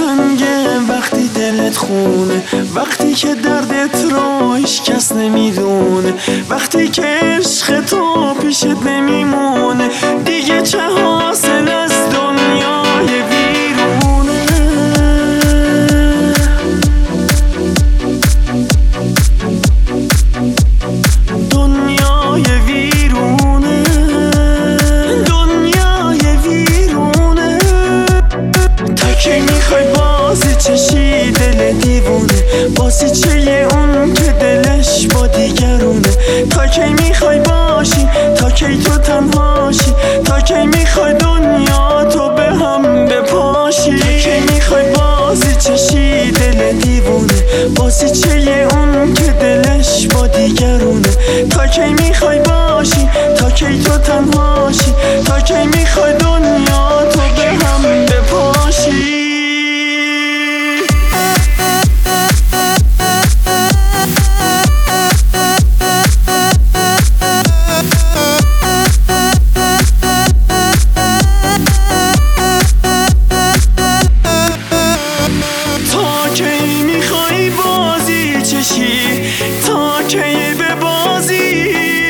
قشنگه وقتی دلت خونه، وقتی که دردت رو هیچ کس نمیدونه، وقتی که عشق تو پیشت نمیمونه. دیگه چه حاصل از دنیای ویرونه؟ دنیای ویرونه، دنیای ویرونه. تا کی میخوای بازی چشی دل دیوونه؟ بازی چه اون که دلش با دیگرونه؟ تا کی میخوای باشی؟ تا کی تو تنهاشی؟ تا کی میخوای دنیا تو به هم بپاشی؟ تا کی میخوای بازی چشی دل دیوونه؟ بازی چه اون که دلش با دیگرونه؟ تا کی میخوای باشی؟ تا کی تو تنهاشی؟ تا کی میخوای دنیا تو به هم بپاشی؟ تا کی به بازی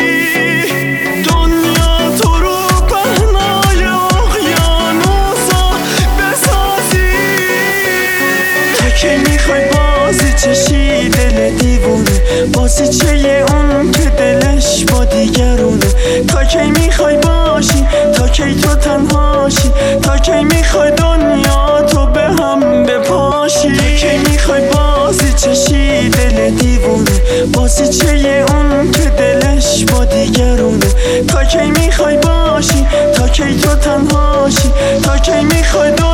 دنیا تو رو پهنای اقیانوسا بسازی؟ تا کی میخوای بازی چشی دل دیوونه؟ بازی چه اون که دلش با دیگرونه؟ تا کی میخوای باشی؟ تا کی تو تنهاشی؟ تا کی میخوای دنیا تو به هم بپاشی؟ تا کی میخوای بازی چشی دل دیوونه؟ بازی چه اون که دلش با دیگرونه؟ تا کی میخوای باشی؟ تا کی تو تنهاشی؟ تا کی میخوای